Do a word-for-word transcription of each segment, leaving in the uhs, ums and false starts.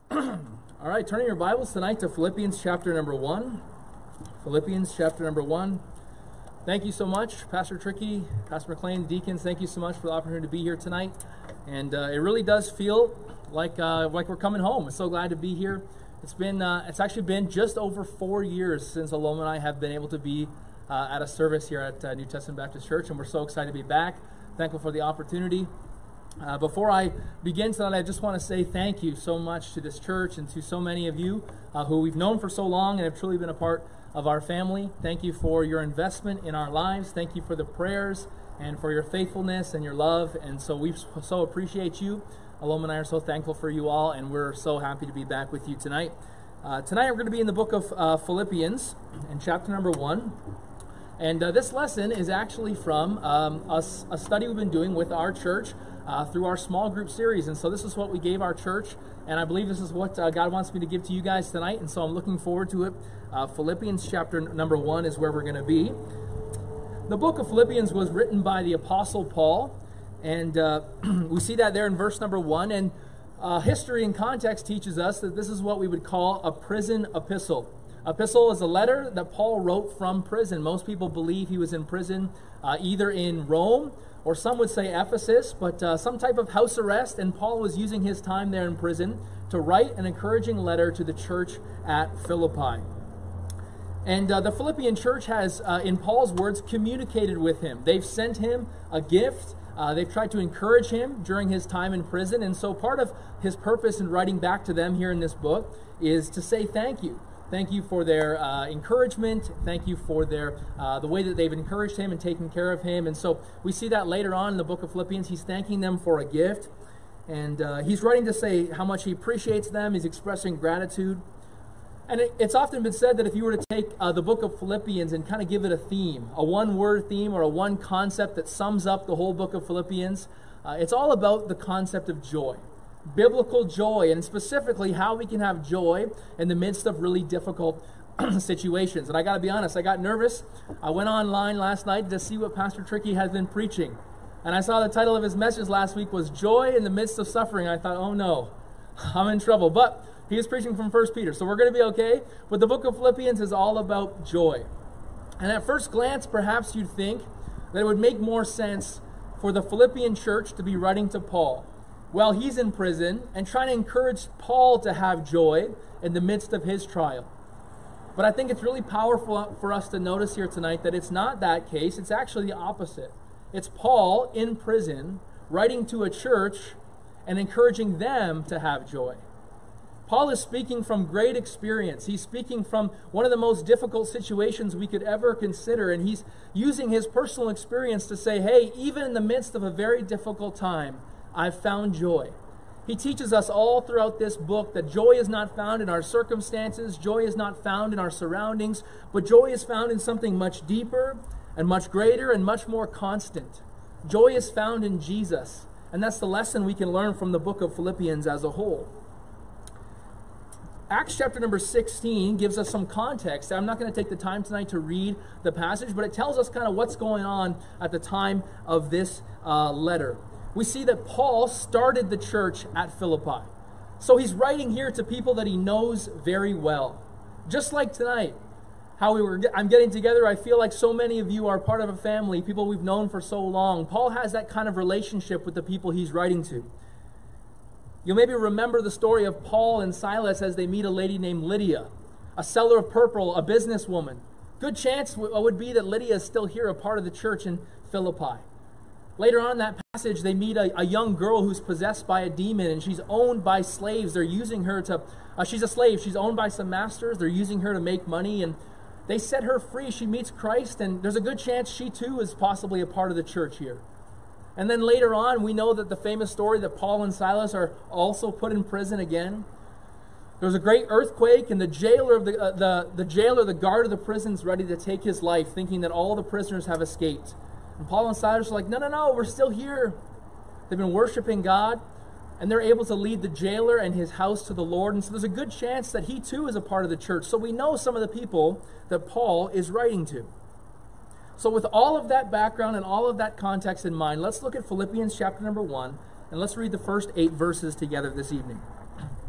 All right, turning your Bibles tonight to Philippians chapter number one. Philippians chapter number one. Thank you so much, Pastor Tricky, Pastor McLean, deacons. Thank you so much for the opportunity to be here tonight. And uh, it really does feel like uh, like we're coming home. I'm so glad to be here. It's been uh, it's actually been just over four years since Aloma and I have been able to be uh, at a service here at uh, New Testament Baptist Church, and we're so excited to be back. Thankful for the opportunity. Uh, before I begin tonight, I just want to say thank you so much to this church and to so many of you uh, who we've known for so long and have truly been a part of our family. Thank you for your investment in our lives. Thank you for the prayers and for your faithfulness and your love. And so we so appreciate you. Aloma and I are so thankful for you all, and we're so happy to be back with you tonight. Uh, tonight we're going to be in the book of uh, Philippians in chapter number one. And uh, this lesson is actually from um, a, a study we've been doing with our church Uh, through our small group series. And so this is what we gave our church, and I believe this is what uh, God wants me to give to you guys tonight, and so I'm looking forward to it. Uh, Philippians chapter n- number one is where we're going to be. The book of Philippians was written by the Apostle Paul, and uh, we see that there in verse number one, and uh, history and context teaches us that this is what we would call a prison epistle. Epistle is a letter that Paul wrote from prison. Most people believe he was in prison uh, either in Rome, or some would say Ephesus, but uh, some type of house arrest, and Paul was using his time there in prison to write an encouraging letter to the church at Philippi. And uh, the Philippian church has, uh, in Paul's words, communicated with him. They've sent him a gift. Uh, they've tried to encourage him during his time in prison, and so part of his purpose in writing back to them here in this book is to say thank you. Thank you for their uh, encouragement. Thank you for their uh, the way that they've encouraged him and taken care of him. And so we see that later on in the book of Philippians. He's thanking them for a gift. And uh, he's writing to say how much he appreciates them. He's expressing gratitude. And it, it's often been said that if you were to take uh, the book of Philippians and kind of give it a theme, a one-word theme or a one concept that sums up the whole book of Philippians, uh, it's all about the concept of joy. Biblical joy, and specifically how we can have joy in the midst of really difficult situations. And I got to be honest, I got nervous. I went online last night to see what Pastor Tricky has been preaching. And I saw the title of his message last week was Joy in the Midst of Suffering. I thought, oh no, I'm in trouble. But he is preaching from First Peter, so we're going to be okay. But the book of Philippians is all about joy. And at first glance, perhaps you'd think that it would make more sense for the Philippian church to be writing to Paul while he's in prison and trying to encourage Paul to have joy in the midst of his trial. But I think it's really powerful for us to notice here tonight that it's not that case. It's actually the opposite. It's Paul in prison writing to a church and encouraging them to have joy. Paul is speaking from great experience. He's speaking from one of the most difficult situations we could ever consider, and he's using his personal experience to say, hey, even in the midst of a very difficult time, I've found joy. He teaches us all throughout this book that joy is not found in our circumstances, joy is not found in our surroundings, but joy is found in something much deeper and much greater and much more constant. Joy is found in Jesus, and that's the lesson we can learn from the book of Philippians as a whole. Acts chapter number sixteen gives us some context. I'm not going to take the time tonight to read the passage, but it tells us kind of what's going on at the time of this uh, letter. We see that Paul started the church at Philippi. So he's writing here to people that he knows very well. Just like tonight, how we were I'm getting together, I feel like so many of you are part of a family, people we've known for so long. Paul has that kind of relationship with the people he's writing to. You'll maybe remember the story of Paul and Silas as they meet a lady named Lydia, a seller of purple, a businesswoman. Good chance would be that Lydia is still here, a part of the church in Philippi. Later on in that passage, they meet a, a young girl who's possessed by a demon, and she's owned by slaves. They're using her to, uh, she's a slave. She's owned by some masters. They're using her to make money, and they set her free. She meets Christ, and there's a good chance she too is possibly a part of the church here. And then later on, we know that the famous story that Paul and Silas are also put in prison again. There was a great earthquake, and the jailer of the, uh, the, the jailer, the guard of the prison is ready to take his life, thinking that all the prisoners have escaped. And Paul and Silas are like, no, no, no, we're still here. They've been worshiping God, and they're able to lead the jailer and his house to the Lord. And so there's a good chance that he too is a part of the church. So we know some of the people that Paul is writing to. So with all of that background and all of that context in mind, let's look at Philippians chapter number one, and let's read the first eight verses together this evening.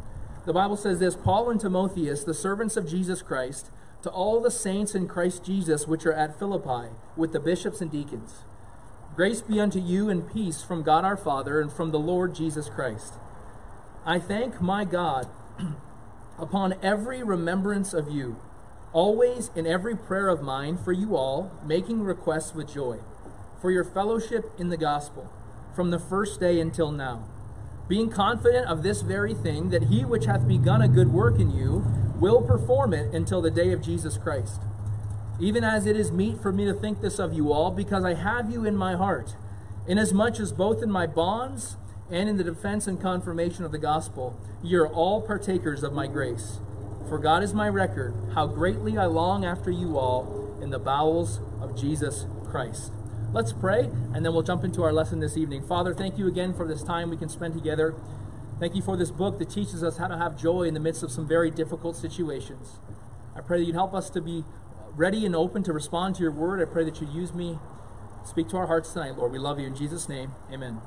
the Bible says this, Paul and Timotheus, the servants of Jesus Christ, to all the saints in Christ Jesus which are at Philippi, with the bishops and deacons. Grace be unto you and peace from God our Father and from the Lord Jesus Christ. I thank my God upon every remembrance of you, always in every prayer of mine for you all, making requests with joy, for your fellowship in the gospel, from the first day until now, being confident of this very thing, that he which hath begun a good work in you will perform it until the day of Jesus Christ. Even as it is meet for me to think this of you all, because I have you in my heart, inasmuch as both in my bonds and in the defense and confirmation of the gospel, ye are all partakers of my grace. For God is my record, how greatly I long after you all in the bowels of Jesus Christ. Let's pray, and then we'll jump into our lesson this evening. Father, thank you again for this time we can spend together. Thank you for this book that teaches us how to have joy in the midst of some very difficult situations. I pray that you'd help us to be ready and open to respond to your word. I pray that you'd use me. Speak to our hearts tonight, Lord. We love you in Jesus' name. Amen.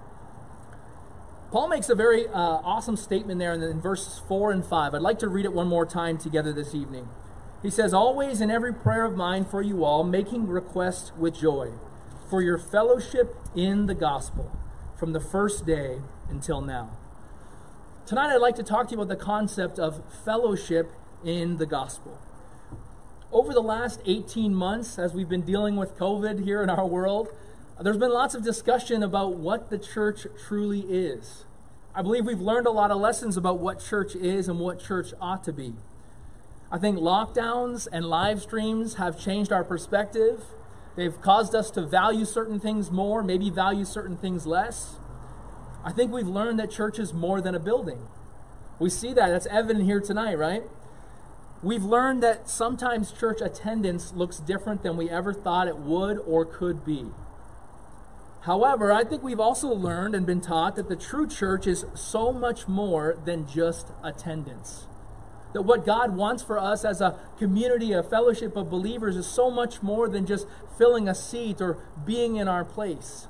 Paul makes a very uh, awesome statement there in, the, in verses four and five. I'd like to read it one more time together this evening. He says, always in every prayer of mine for you all, making request with joy, for your fellowship in the gospel, from the first day until now. Tonight I'd like to talk to you about the concept of fellowship in the gospel. Over the last eighteen months, as we've been dealing with COVID here in our world, there's been lots of discussion about what the church truly is. I believe we've learned a lot of lessons about what church is and what church ought to be. I think lockdowns and live streams have changed our perspective. They've caused us to value certain things more, maybe value certain things less. I think we've learned that church is more than a building. We see that. That's evident here tonight, right? We've learned that sometimes church attendance looks different than we ever thought it would or could be. However, I think we've also learned and been taught that the true church is so much more than just attendance. That what God wants for us as a community, a fellowship of believers, is so much more than just filling a seat or being in our place.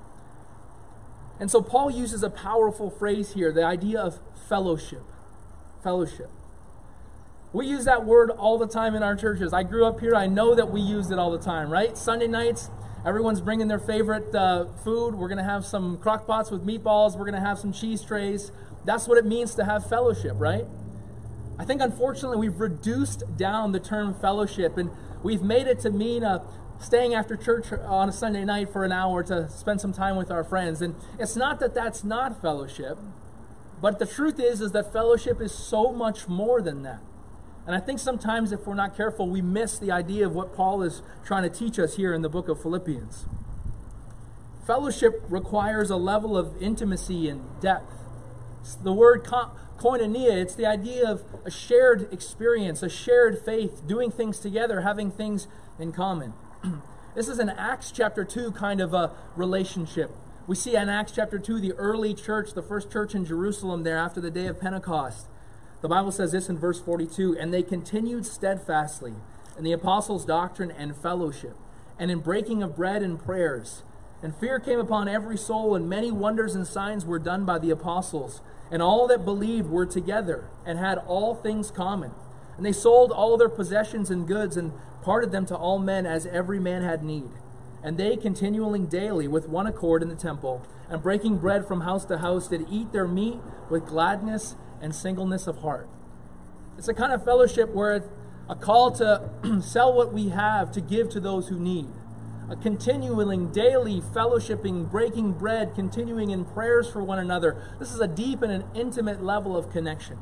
And so Paul uses a powerful phrase here, the idea of fellowship. Fellowship. We use that word all the time in our churches. I grew up here. I know that we use it all the time, right? Sunday nights, everyone's bringing their favorite uh, food. We're going to have some crock pots with meatballs. We're going to have some cheese trays. That's what it means to have fellowship, right? I think, unfortunately, we've reduced down the term fellowship, and we've made it to mean uh, staying after church on a Sunday night for an hour to spend some time with our friends. And it's not that that's not fellowship, but the truth is, is that fellowship is so much more than that. And I think sometimes if we're not careful, we miss the idea of what Paul is trying to teach us here in the book of Philippians. Fellowship requires a level of intimacy and depth. It's the word koinonia, it's the idea of a shared experience, a shared faith, doing things together, having things in common. This is an Acts chapter two kind of a relationship. We see in Acts chapter two the early church, the first church in Jerusalem there after the day of Pentecost. The Bible says this in verse forty-two, and they continued steadfastly in the apostles' doctrine and fellowship, and in breaking of bread and prayers. And fear came upon every soul, and many wonders and signs were done by the apostles. And all that believed were together, and had all things common. And they sold all their possessions and goods, and parted them to all men as every man had need. And they, continuing daily with one accord in the temple, and breaking bread from house to house, did eat their meat with gladness and singleness of heart. It's a kind of fellowship where it's a call to sell what we have to give to those who need. A continuing, daily fellowshipping, breaking bread, continuing in prayers for one another. This is a deep and an intimate level of connection.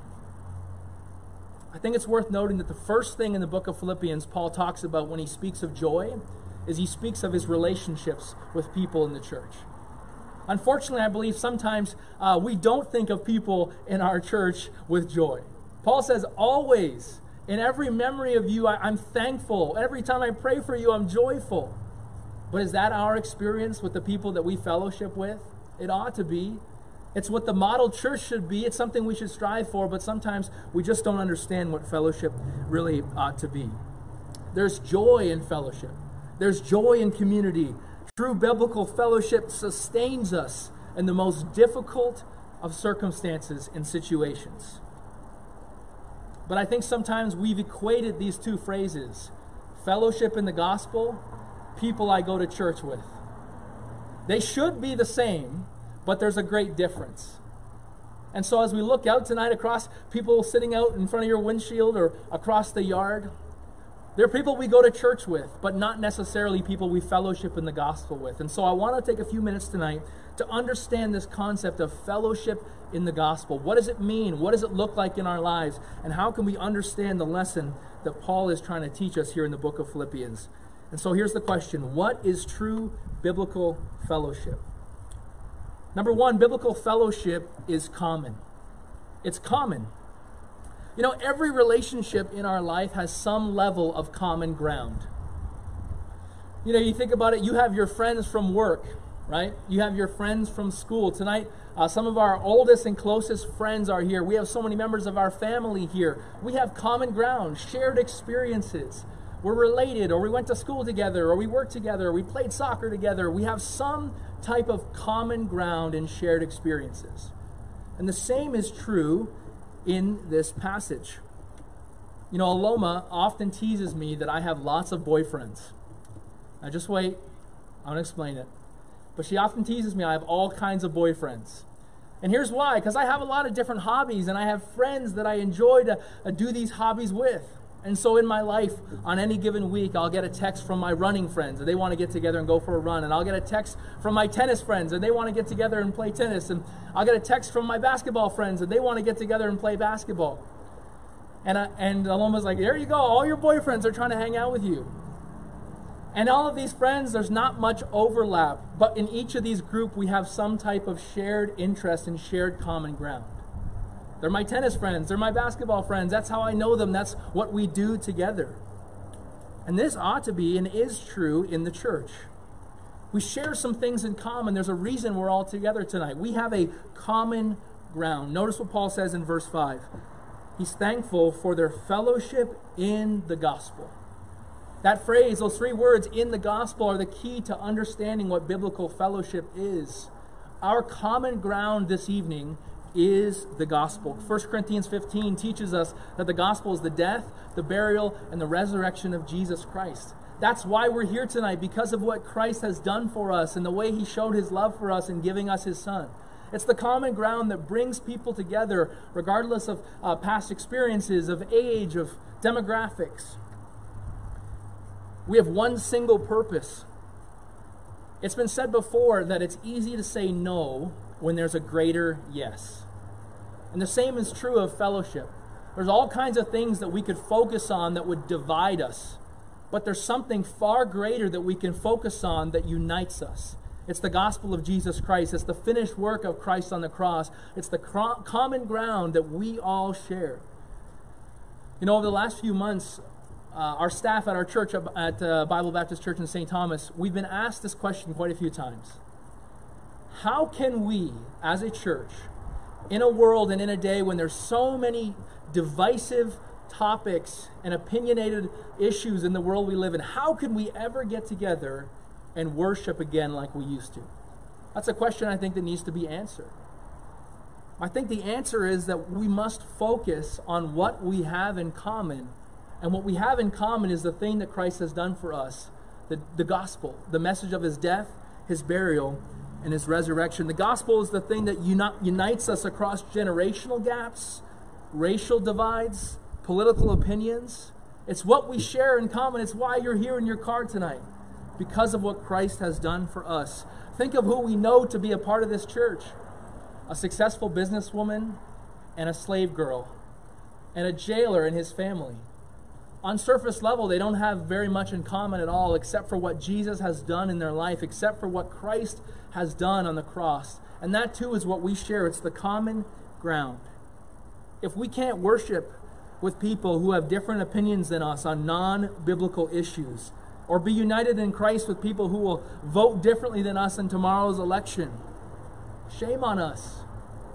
I think it's worth noting that the first thing in the book of Philippians Paul talks about when he speaks of joy is he speaks of his relationships with people in the church. Unfortunately, I believe sometimes uh, we don't think of people in our church with joy. Paul says, always, in every memory of you, I, I'm thankful. Every time I pray for you, I'm joyful. But is that our experience with the people that we fellowship with? It ought to be. It's what the model church should be. It's something we should strive for, but sometimes we just don't understand what fellowship really ought to be. There's joy in fellowship. There's joy in community. True biblical fellowship sustains us in the most difficult of circumstances and situations. But I think sometimes we've equated these two phrases, fellowship in the gospel, people I go to church with. They should be the same, but there's a great difference. And so as we look out tonight across people sitting out in front of your windshield or across the yard, they're people we go to church with, but not necessarily people we fellowship in the gospel with. And so I want to take a few minutes tonight to understand this concept of fellowship in the gospel. What does it mean? What does it look like in our lives? And how can we understand the lesson that Paul is trying to teach us here in the book of Philippians? And so here's the question. What is true biblical fellowship? Number one, biblical fellowship is common. It's common. You know, every relationship in our life has some level of common ground. You know, you think about it, you have your friends from work, right? You have your friends from school. Tonight, uh, some of our oldest and closest friends are here. We have so many members of our family here. We have common ground, shared experiences. We're related, or we went to school together, or we worked together, or we played soccer together. We have some type of common ground and shared experiences. And the same is true in this passage. You know, Aloma often teases me that I have lots of boyfriends. Now just wait, I'm going to explain it. But she often teases me I have all kinds of boyfriends. And here's why, because I have a lot of different hobbies, and I have friends that I enjoy to uh, do these hobbies with. And so in my life, on any given week, I'll get a text from my running friends, and they want to get together and go for a run. And I'll get a text from my tennis friends, and they want to get together and play tennis. And I'll get a text from my basketball friends, and they want to get together and play basketball. And I, and Aloma's like, there you go, all your boyfriends are trying to hang out with you. And all of these friends, there's not much overlap. But in each of these groups, we have some type of shared interest and shared common ground. They're my tennis friends. They're my basketball friends. That's how I know them. That's what we do together. And this ought to be and is true in the church. We share some things in common. There's a reason we're all together tonight. We have a common ground. Notice what Paul says in verse five. He's thankful for their fellowship in the gospel. That phrase, those three words, in the gospel, are the key to understanding what biblical fellowship is. Our common ground this evening is the gospel. First Corinthians fifteen teaches us that the gospel is the death, the burial, and the resurrection of Jesus Christ. That's why we're here tonight, because of what Christ has done for us and the way he showed his love for us in giving us his son. It's the common ground that brings people together, regardless of uh, past experiences, of age, of demographics. We have one single purpose. It's been said before that it's easy to say no when there's a greater yes. And the same is true of fellowship. There's all kinds of things that we could focus on that would divide us. But there's something far greater that we can focus on that unites us. It's the gospel of Jesus Christ. It's the finished work of Christ on the cross. It's the cro- common ground that we all share. You know, over the last few months, uh, our staff at our church, at uh, Bible Baptist Church in Saint Thomas, we've been asked this question quite a few times. How can we, as a church, in a world and in a day when there's so many divisive topics and opinionated issues in the world we live in, how can we ever get together and worship again like we used to? That's a question I think that needs to be answered. I think the answer is that we must focus on what we have in common. And what we have in common is the thing that Christ has done for us, the, the gospel, the message of his death, his burial, and his resurrection. The gospel is the thing that uni- unites us across generational gaps, racial divides, political opinions. It's what we share in common. It's why you're here in your car tonight, because of what Christ has done for us. Think of who we know to be a part of this church. A successful businesswoman and a slave girl and a jailer and his family. On surface level, they don't have very much in common at all, except for what Jesus has done in their life, except for what Christ has done on the cross. And that too is what we share. It's the common ground. If we can't worship with people who have different opinions than us on non-biblical issues, or be united in Christ with people who will vote differently than us in tomorrow's election, shame on us.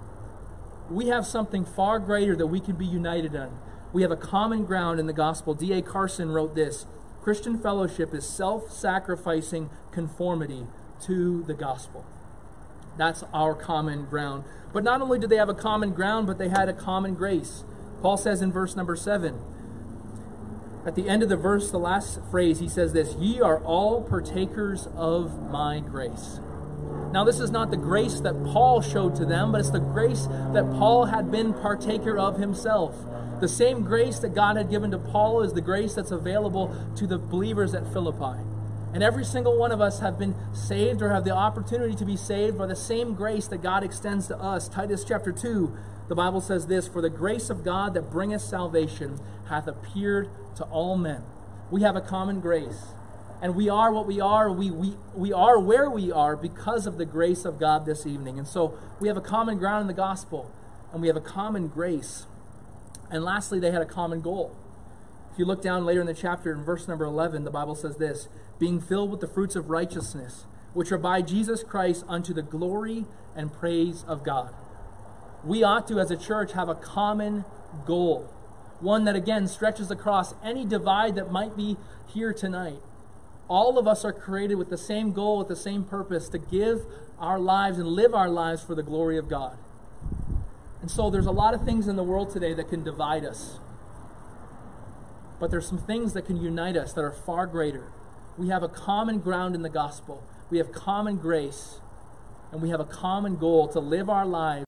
We have something far greater that we can be united in. We have a common ground in the gospel. D A Carson wrote this: Christian fellowship is self-sacrificing conformity to the gospel. That's our common ground. But not only did they have a common ground, but they had a common grace. Paul says in verse number seven, at the end of the verse, the last phrase, he says this, "Ye are all partakers of my grace." Now, this is not the grace that Paul showed to them, but it's the grace that Paul had been partaker of himself. The same grace that God had given to Paul is the grace that's available to the believers at Philippi. And every single one of us have been saved or have the opportunity to be saved by the same grace that God extends to us. Titus chapter two, the Bible says this, "For the grace of God that bringeth salvation hath appeared to all men." We have a common grace. And we are what we are. We, we, we are where we are because of the grace of God this evening. And so we have a common ground in the gospel. And we have a common grace. And lastly, they had a common goal. If you look down later in the chapter, in verse number eleven, the Bible says this, "Being filled with the fruits of righteousness, which are by Jesus Christ unto the glory and praise of God." We ought to, as a church, have a common goal. One that, again, stretches across any divide that might be here tonight. All of us are created with the same goal, with the same purpose, to give our lives and live our lives for the glory of God. And so there's a lot of things in the world today that can divide us. But there's some things that can unite us that are far greater. We have a common ground in the gospel. We have common grace. And we have a common goal to live our lives.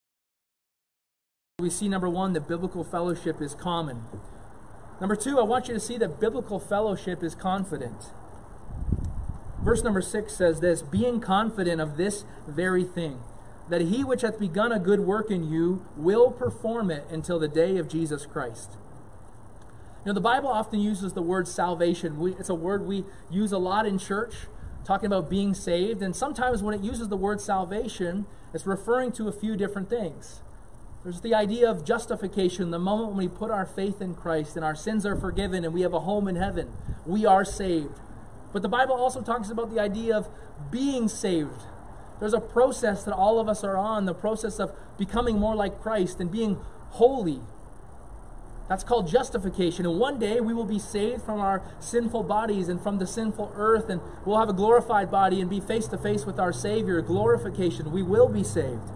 We see, number one, that biblical fellowship is common. Number two, I want you to see that biblical fellowship is confident. Verse number six says this, "Being confident of this very thing, that he which hath begun a good work in you will perform it until the day of Jesus Christ." You know, the Bible often uses the word salvation. We, it's a word we use a lot in church, talking about being saved. And sometimes when it uses the word salvation, it's referring to a few different things. There's the idea of justification, the moment when we put our faith in Christ and our sins are forgiven and we have a home in heaven. We are saved. But the Bible also talks about the idea of being saved. There's a process that all of us are on, the process of becoming more like Christ and being holy. That's called justification. And one day we will be saved from our sinful bodies and from the sinful earth, and we'll have a glorified body and be face to face with our Savior. Glorification. We will be saved.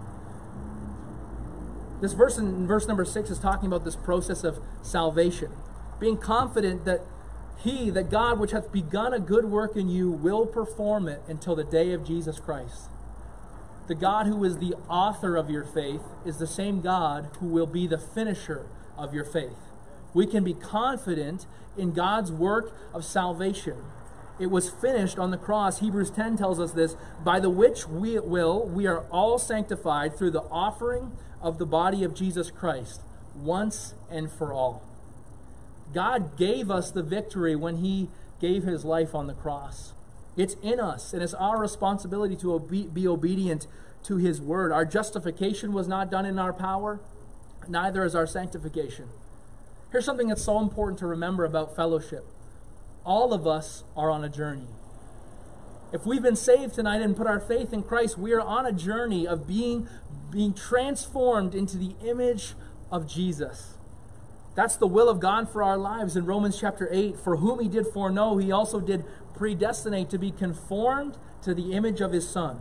This verse in verse number six is talking about this process of salvation. Being confident that He, that God which hath begun a good work in you, will perform it until the day of Jesus Christ. The God who is the author of your faith is the same God who will be the finisher of your faith. We can be confident in God's work of salvation. It was finished on the cross. Hebrews ten tells us this, "By the which we will, we are all sanctified through the offering of the body of Jesus Christ, once and for all." God gave us the victory when He gave His life on the cross. It's in us, and it's our responsibility to obe- be obedient to His word. Our justification was not done in our power, neither is our sanctification. Here's something that's so important to remember about fellowship. All of us are on a journey. If we've been saved tonight and put our faith in Christ, we are on a journey of being, being transformed into the image of Jesus. That's the will of God for our lives in Romans chapter eight. "For whom He did foreknow, He also did predestinate to be conformed to the image of His Son."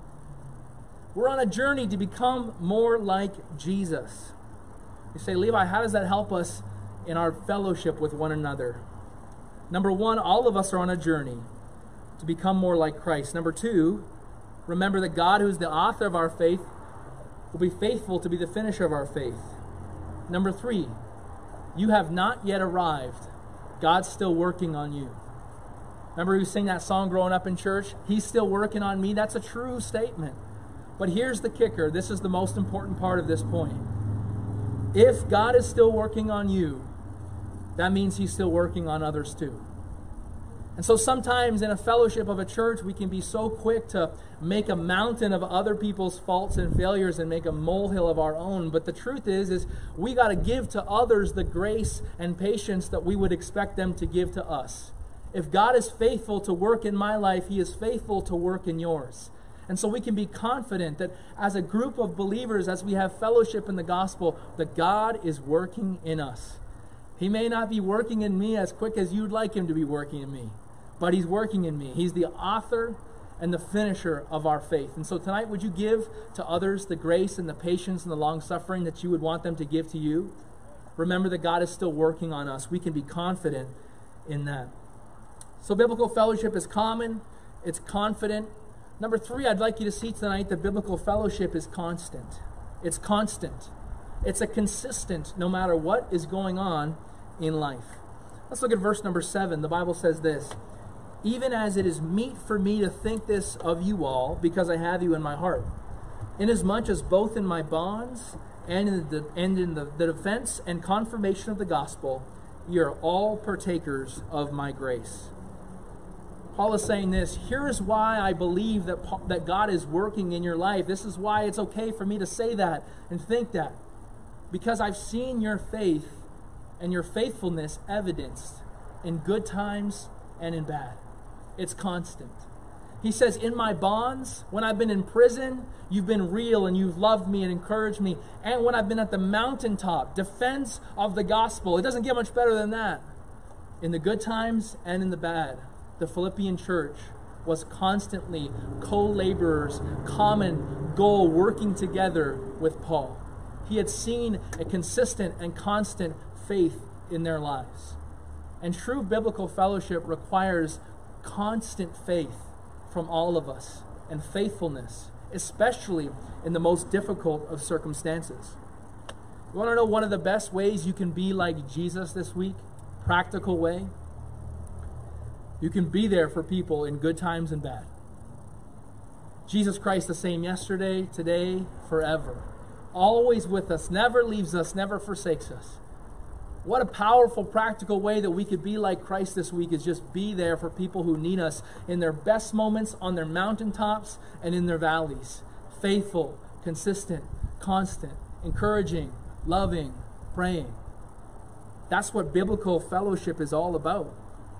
We're on a journey to become more like Jesus. You say, "Levi, how does that help us in our fellowship with one another?" Number one, all of us are on a journey to become more like Christ. Number two, remember that God, who is the author of our faith, will be faithful to be the finisher of our faith. Number three, you have not yet arrived. God's still working on you. Remember we sang that song growing up in church? He's still working on me. That's a true statement. But here's the kicker. This is the most important part of this point. If God is still working on you, that means He's still working on others too. And so sometimes in a fellowship of a church, we can be so quick to make a mountain of other people's faults and failures and make a molehill of our own. But the truth is, is we got to give to others the grace and patience that we would expect them to give to us. If God is faithful to work in my life, He is faithful to work in yours. And so we can be confident that as a group of believers, as we have fellowship in the gospel, that God is working in us. He may not be working in me as quick as you'd like Him to be working in me, but He's working in me. He's the author and the finisher of our faith. And so tonight, would you give to others the grace and the patience and the long-suffering that you would want them to give to you? remember that God is still working on us. We can be confident in that. So biblical fellowship is common. It's confident. Number three, I'd like you to see tonight that biblical fellowship is constant. It's constant. It's a consistent no matter what is going on in life. Let's look at verse number seven. The Bible says this, even as it is meet for me to think this of you all, because I have you in my heart, inasmuch as both in my bonds and in the, and in the, the defense and confirmation of the gospel, ye are all partakers of my grace. Paul is saying this, here is why I believe that, that God is working in your life. This is why it's okay for me to say that and think that. Because I've seen your faith and your faithfulness evidenced in good times and in bad. It's constant. He says, in my bonds, when I've been in prison, you've been real and you've loved me and encouraged me. And when I've been at the mountaintop, defense of the gospel. It doesn't get much better than that. In the good times and in the bad, the Philippian church was constantly co-laborers, common goal, working together with Paul. He had seen a consistent and constant faith in their lives. And true biblical fellowship requires constant faith from all of us and faithfulness, especially in the most difficult of circumstances. You want to know one of the best ways you can be like Jesus this week? Practical way? You can be there for people in good times and bad. Jesus Christ the same yesterday, today, forever. Always with us, never leaves us, never forsakes us. What a powerful, practical way that we could be like Christ this week is just be there for people who need us in their best moments, on their mountaintops, and in their valleys. Faithful, consistent, constant, encouraging, loving, praying. That's what biblical fellowship is all about.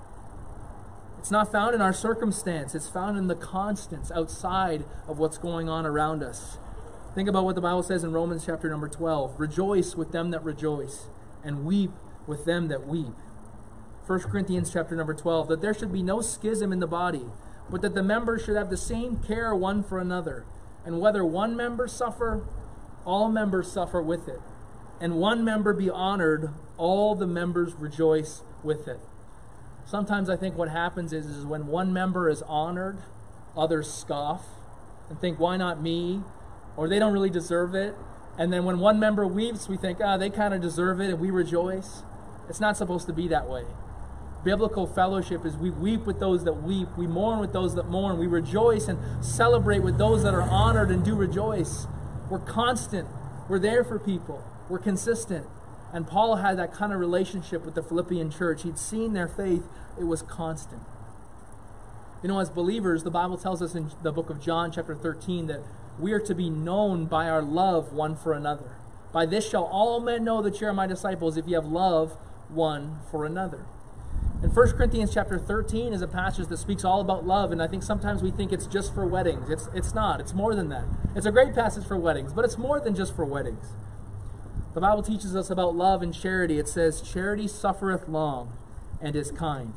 It's not found in our circumstance. It's found in the constants outside of what's going on around us. Think about what the Bible says in Romans chapter number twelve. Rejoice with them that rejoice, and weep with them that weep. First Corinthians chapter number twelve, that there should be no schism in the body, but that the members should have the same care one for another. And whether one member suffer, all members suffer with it. And one member be honored, all the members rejoice with it. Sometimes I think what happens is, is when one member is honored, others scoff and think, why not me? Or they don't really deserve it. And then when one member weeps, we think, ah, oh, they kind of deserve it, and we rejoice. It's not supposed to be that way. Biblical fellowship is we weep with those that weep, we mourn with those that mourn, we rejoice and celebrate with those that are honored and do rejoice. We're constant. We're there for people. We're consistent. And Paul had that kind of relationship with the Philippian church. He'd seen their faith. It was constant. You know, as believers, the Bible tells us in the book of John, chapter thirteen, that we are to be known by our love one for another. By this shall all men know that you are my disciples, if you have love one for another. And First Corinthians chapter thirteen is a passage that speaks all about love, and I think sometimes we think it's just for weddings. It's, it's not. It's more than that. It's a great passage for weddings, but it's more than just for weddings. The Bible teaches us about love and charity. It says, charity suffereth long and is kind.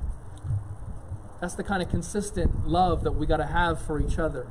That's the kind of consistent love that we got to have for each other.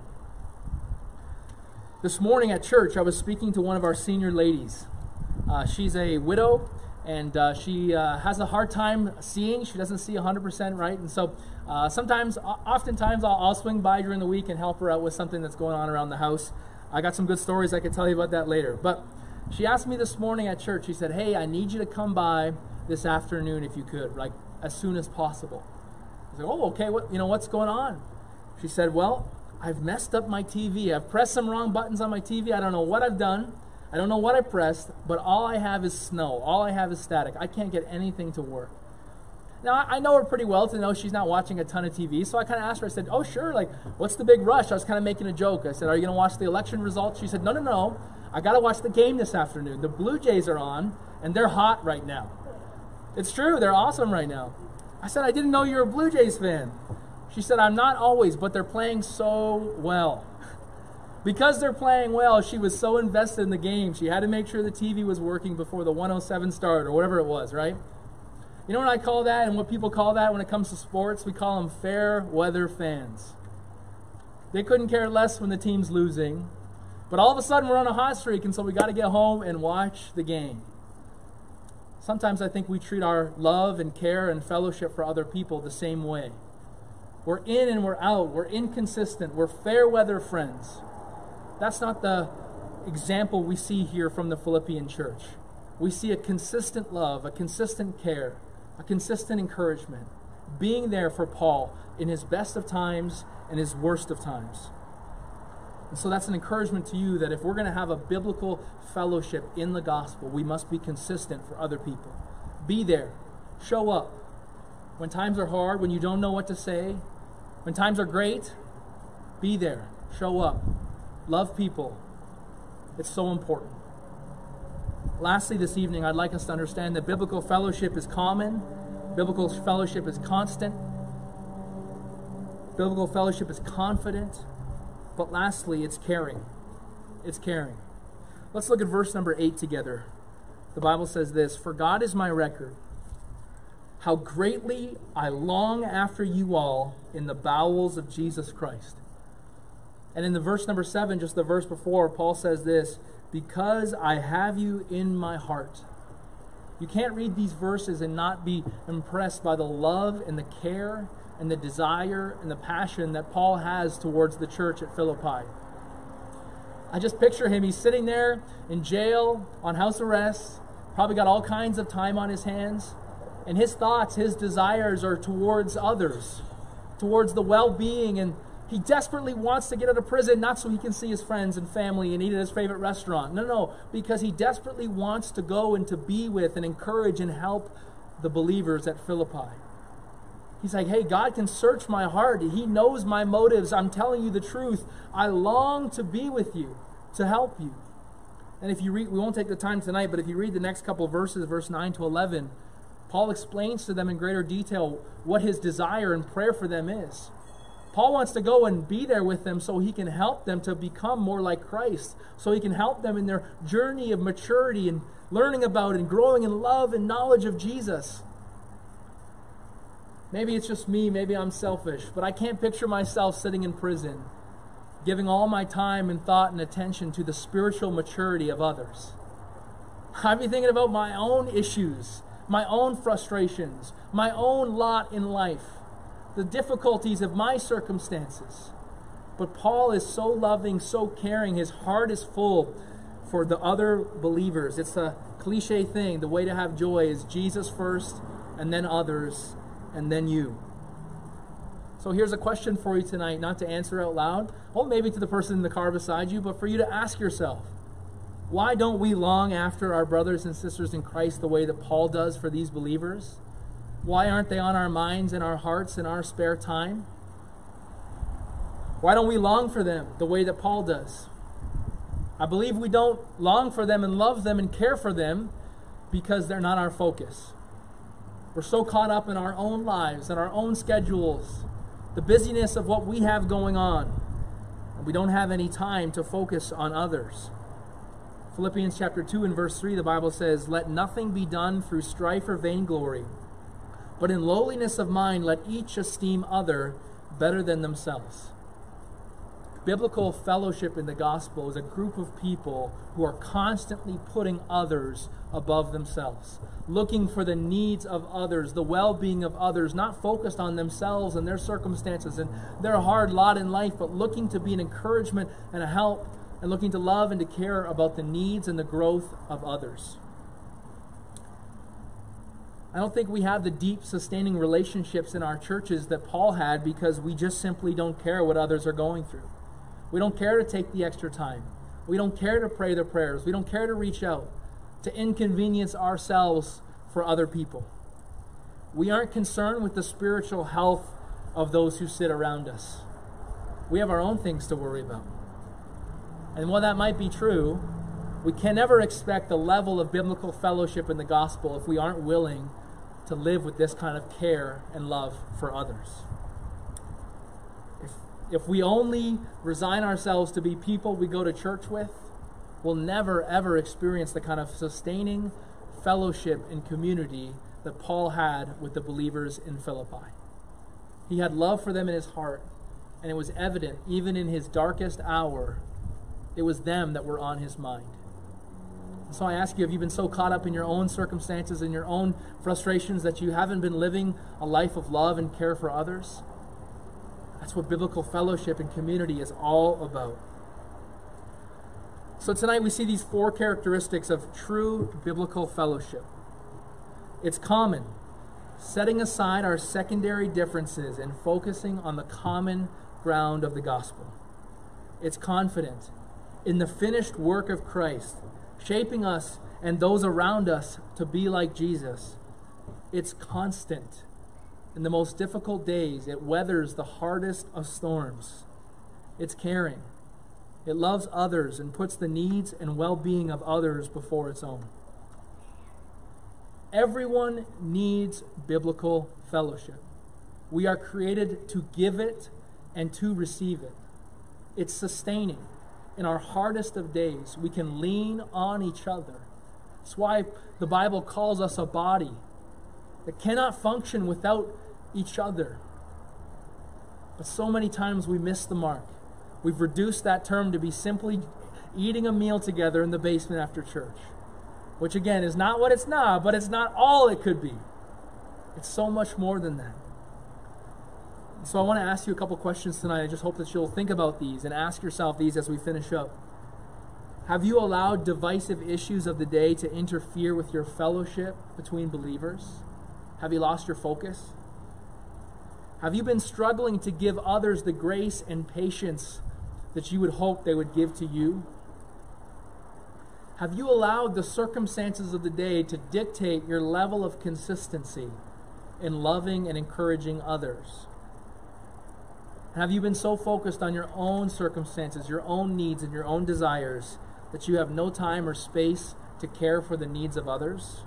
This morning at church, I was speaking to one of our senior ladies. Uh, she's a widow, and uh, she uh, has a hard time seeing. She doesn't see one hundred percent right. And so uh, sometimes, oftentimes, I'll, I'll swing by during the week and help her out with something that's going on around the house. I got some good stories I could tell you about that later. But she asked me this morning at church, she said, hey, I need you to come by this afternoon if you could, like as soon as possible. I said, oh, okay, what, you know, what's going on? She said, well, I've messed up my T V. I've pressed some wrong buttons on my T V. I don't know what I've done. I don't know what I pressed, but all I have is snow. All I have is static. I can't get anything to work. Now, I know her pretty well to know she's not watching a ton of T V, so I kind of asked her, I said, oh, sure, like, what's the big rush? I was kind of making a joke. I said, are you going to watch the election results? She said, no, no, no. I got to watch the game this afternoon. The Blue Jays are on, and they're hot right now. It's true. They're awesome right now. I said, I didn't know you were a Blue Jays fan. She said, I'm not always, but they're playing so well. Because they're playing well, she was so invested in the game, she had to make sure the T V was working before the one oh seven started, or whatever it was, right? You know what I call that, and what people call that when it comes to sports? We call them fair weather fans. They couldn't care less when the team's losing. But all of a sudden, we're on a hot streak, and so we got to get home and watch the game. Sometimes I think we treat our love and care and fellowship for other people the same way. We're in and we're out. We're inconsistent. We're fair weather friends. That's not the example we see here from the Philippian church. We see a consistent love, a consistent care, a consistent encouragement, being there for Paul in his best of times and his worst of times. And so that's an encouragement to you that if we're going to have a biblical fellowship in the gospel, we must be consistent for other people. Be there. Show up. When times are hard, when you don't know what to say, when times are great, be there. Show up. Love people. It's so important. Lastly, this evening, I'd like us to understand that biblical fellowship is common. Biblical fellowship is constant. Biblical fellowship is confident. But lastly, it's caring. It's caring. Let's look at verse number eight together. The Bible says this, "For God is my record, how greatly I long after you all in the bowels of Jesus Christ." And in the verse number seven, just the verse before, Paul says this, "Because I have you in my heart." You can't read these verses and not be impressed by the love and the care and the desire and the passion that Paul has towards the church at Philippi. I just picture him. He's sitting there in jail on house arrest, probably got all kinds of time on his hands, and his thoughts, his desires are towards others, towards the well-being, and he desperately wants to get out of prison, not so he can see his friends and family and eat at his favorite restaurant. No, no, because he desperately wants to go and to be with and encourage and help the believers at Philippi. He's like, hey, God can search my heart. He knows my motives. I'm telling you the truth. I long to be with you, to help you. And if you read, we won't take the time tonight, but if you read the next couple of verses, verse nine to eleven, Paul explains to them in greater detail what his desire and prayer for them is. Paul wants to go and be there with them so he can help them to become more like Christ, so he can help them in their journey of maturity and learning about and growing in love and knowledge of Jesus. Maybe it's just me, maybe I'm selfish, but I can't picture myself sitting in prison, giving all my time and thought and attention to the spiritual maturity of others. I'd be thinking about my own issues, my own frustrations, my own lot in life, the difficulties of my circumstances. But Paul is so loving, so caring, his heart is full for the other believers. It's a cliche thing. The way to have joy is Jesus first, and then others, and then you. So here's a question for you tonight, not to answer out loud, well, maybe to the person in the car beside you, but for you to ask yourself, why don't we long after our brothers and sisters in Christ the way that Paul does for these believers? Why aren't they on our minds and our hearts in our spare time? Why don't we long for them the way that Paul does? I believe we don't long for them and love them and care for them because they're not our focus. We're so caught up in our own lives and our own schedules, the busyness of what we have going on, and we don't have any time to focus on others. Philippians chapter two and verse three, the Bible says, "Let nothing be done through strife or vainglory, but in lowliness of mind let each esteem other better than themselves." Biblical fellowship in the gospel is a group of people who are constantly putting others above themselves, looking for the needs of others, the well-being of others, not focused on themselves and their circumstances and their hard lot in life, but looking to be an encouragement and a help and looking to love and to care about the needs and the growth of others. I don't think we have the deep, sustaining relationships in our churches that Paul had because we just simply don't care what others are going through. We don't care to take the extra time. We don't care to pray their prayers. We don't care to reach out, to inconvenience ourselves for other people. We aren't concerned with the spiritual health of those who sit around us. We have our own things to worry about. And while that might be true, we can never expect the level of biblical fellowship in the gospel if we aren't willing to live with this kind of care and love for others. If, if we only resign ourselves to be people we go to church with, we'll never, ever experience the kind of sustaining fellowship and community that Paul had with the believers in Philippi. He had love for them in his heart, and it was evident even in his darkest hour, it was them that were on his mind. So I ask you, have you been so caught up in your own circumstances and your own frustrations that you haven't been living a life of love and care for others? That's what biblical fellowship and community is all about. So tonight we see these four characteristics of true biblical fellowship. It's common, setting aside our secondary differences and focusing on the common ground of the gospel. It's confident in the finished work of Christ, shaping us and those around us to be like Jesus. It's constant. In the most difficult days, it weathers the hardest of storms. It's caring. It loves others and puts the needs and well-being of others before its own. Everyone needs biblical fellowship. We are created to give it and to receive it. It's sustaining. In our hardest of days, we can lean on each other. That's why the Bible calls us a body that cannot function without each other. But so many times we miss the mark. We've reduced that term to be simply eating a meal together in the basement after church, which again is not what it's not, but it's not all it could be. It's so much more than that. So I want to ask you a couple questions tonight. I just hope that you'll think about these and ask yourself these as we finish up. Have you allowed divisive issues of the day to interfere with your fellowship between believers? Have you lost your focus? Have you been struggling to give others the grace and patience that you would hope they would give to you? Have you allowed the circumstances of the day to dictate your level of consistency in loving and encouraging others? Have you been so focused on your own circumstances, your own needs, and your own desires that you have no time or space to care for the needs of others?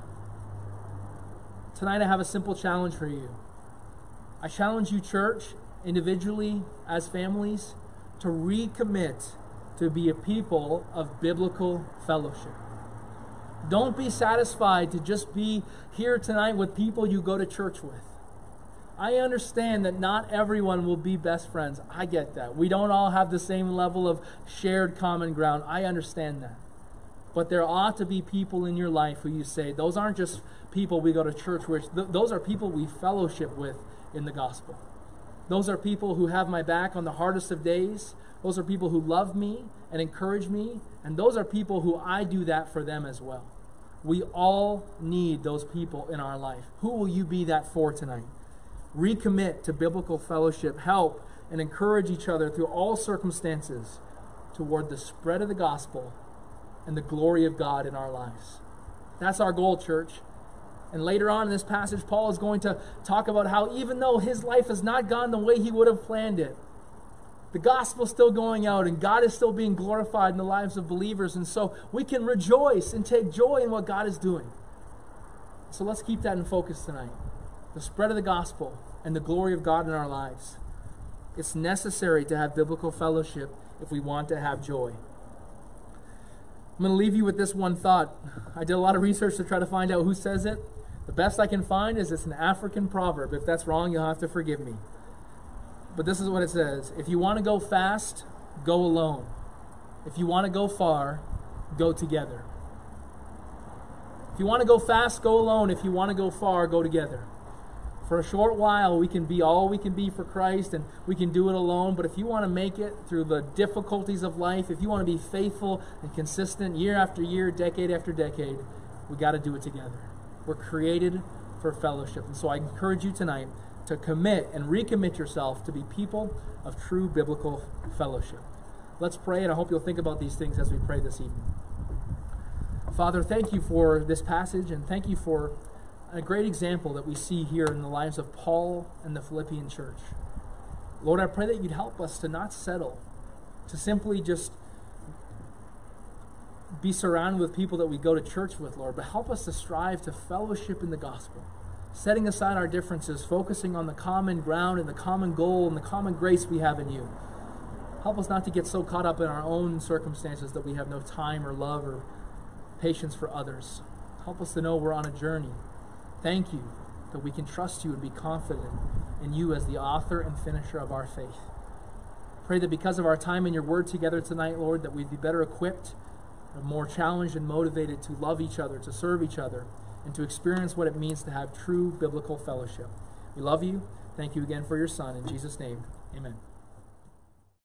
Tonight I have a simple challenge for you. I challenge you, church, individually, as families, to recommit to be a people of biblical fellowship. Don't be satisfied to just be here tonight with people you go to church with. I understand that not everyone will be best friends. I get that. We don't all have the same level of shared common ground. I understand that. But there ought to be people in your life who you say, those aren't just people we go to church with. Th- those are people we fellowship with in the gospel. Those are people who have my back on the hardest of days. Those are people who love me and encourage me. And those are people who I do that for them as well. We all need those people in our life. Who will you be that for tonight? Recommit to biblical fellowship, help and encourage each other through all circumstances toward the spread of the gospel and the glory of God in our lives. That's our goal, church. And later on in this passage, Paul is going to talk about how even though his life has not gone the way he would have planned it, the gospel is still going out and God is still being glorified in the lives of believers. And so we can rejoice and take joy in what God is doing. So let's keep that in focus tonight. The spread of the gospel and the glory of God in our lives. It's necessary to have biblical fellowship if we want to have joy. I'm going to leave you with this one thought. I did a lot of research to try to find out who says it. The best I can find is it's an African proverb. If that's wrong, you'll have to forgive me. But this is what it says. If you want to go fast, go alone. If you want to go far, go together. If you want to go fast, go alone. If you want to go far, go together. For a short while, we can be all we can be for Christ, and we can do it alone. But if you want to make it through the difficulties of life, if you want to be faithful and consistent year after year, decade after decade, we got to do it together. We're created for fellowship. And so I encourage you tonight to commit and recommit yourself to be people of true biblical fellowship. Let's pray, and I hope you'll think about these things as we pray this evening. Father, thank you for this passage, and thank you for a great example that we see here in the lives of Paul and the Philippian church. Lord, I pray that you'd help us to not settle, to simply just be surrounded with people that we go to church with, Lord, but help us to strive to fellowship in the gospel, setting aside our differences, focusing on the common ground and the common goal and the common grace we have in you. Help us not to get so caught up in our own circumstances that we have no time or love or patience for others. Help us to know we're on a journey. Thank you that we can trust you and be confident in you as the author and finisher of our faith. Pray that because of our time in your word together tonight, Lord, that we'd be better equipped more challenged and motivated to love each other, to serve each other, and to experience what it means to have true biblical fellowship. We love you. Thank you again for your Son. In Jesus' name, amen.